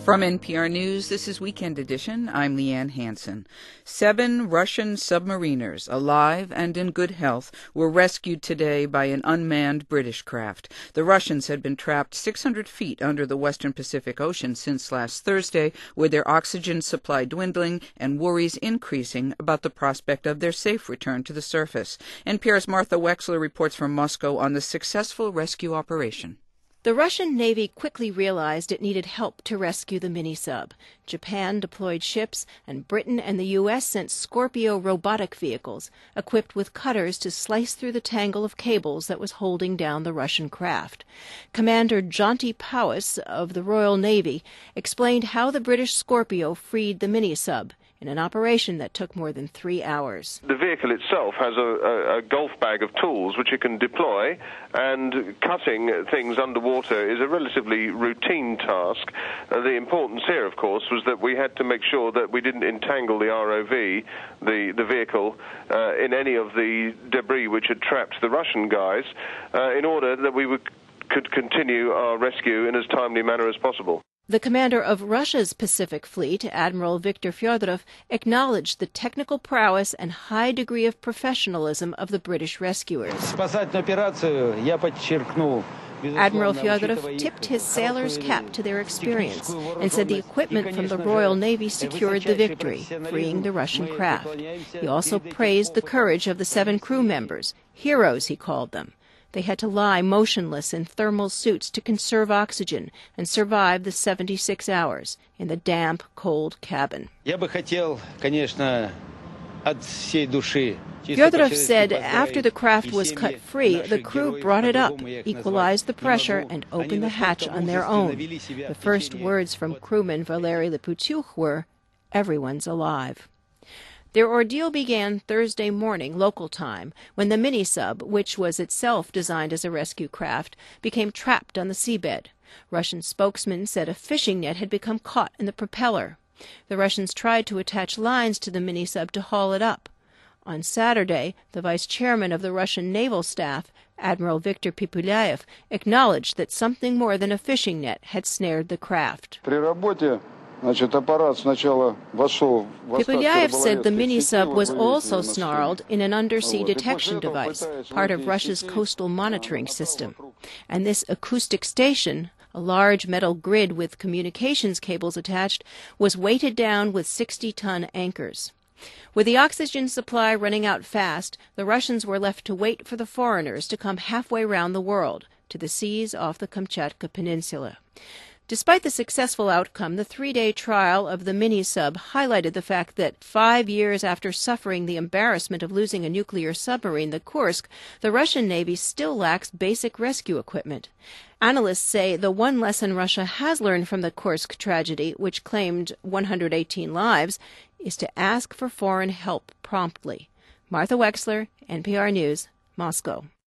From NPR News, this is Weekend Edition. I'm Leanne Hansen. 7 Russian submariners, alive and in good health, were rescued today by an unmanned British craft. The Russians had been trapped 600 feet under the western Pacific Ocean since last Thursday, with their oxygen supply dwindling and worries increasing about the prospect of their safe return to the surface. NPR's Martha Wexler reports from Moscow on the successful rescue operation. The Russian Navy quickly realized it needed help to rescue the mini-sub. Japan deployed ships, and Britain and the U.S. sent Scorpio robotic vehicles, equipped with cutters to slice through the tangle of cables that was holding down the Russian craft. Commander Jonty Powys of the Royal Navy explained how the British Scorpio freed the mini-sub in an operation that took more than 3 hours. The vehicle itself has a golf bag of tools which it can deploy, and cutting things underwater is a relatively routine task. The importance here, of course, was that we had to make sure that we didn't entangle the ROV, the vehicle, in any of the debris which had trapped the Russian guys, in order that we could continue our rescue in as timely a manner as possible. The commander of Russia's Pacific Fleet, Admiral Viktor Fyodorov, acknowledged the technical prowess and high degree of professionalism of the British rescuers. Admiral Fyodorov tipped his sailor's cap to their experience and said the equipment from the Royal Navy secured the victory, freeing the Russian craft. He also praised the courage of the 7 crew members, heroes he called them. They had to lie motionless in thermal suits to conserve oxygen and survive the 76 hours in the damp, cold cabin. Fyodorov said after the craft was cut free, the crew brought it up, equalized the pressure, and opened the hatch on their own. The first words from crewman Valery Leputyukh were, "Everyone's alive." Their ordeal began Thursday morning, local time, when the mini-sub, which was itself designed as a rescue craft, became trapped on the seabed. Russian spokesman said a fishing net had become caught in the propeller. The Russians tried to attach lines to the mini-sub to haul it up. On Saturday, the vice chairman of the Russian naval staff, Admiral Viktor Pipulyayev, acknowledged that something more than a fishing net had snared the craft. Pipulyayev said the mini-sub was also snarled in an undersea detection device, part of Russia's coastal monitoring system. And this acoustic station, a large metal grid with communications cables attached, was weighted down with 60-ton anchors. With the oxygen supply running out fast, the Russians were left to wait for the foreigners to come halfway round the world, to the seas off the Kamchatka Peninsula. Despite the successful outcome, the 3-day trial of the mini-sub highlighted the fact that 5 years after suffering the embarrassment of losing a nuclear submarine, the Kursk, the Russian Navy still lacks basic rescue equipment. Analysts say the one lesson Russia has learned from the Kursk tragedy, which claimed 118 lives, is to ask for foreign help promptly. Martha Wexler, NPR News, Moscow.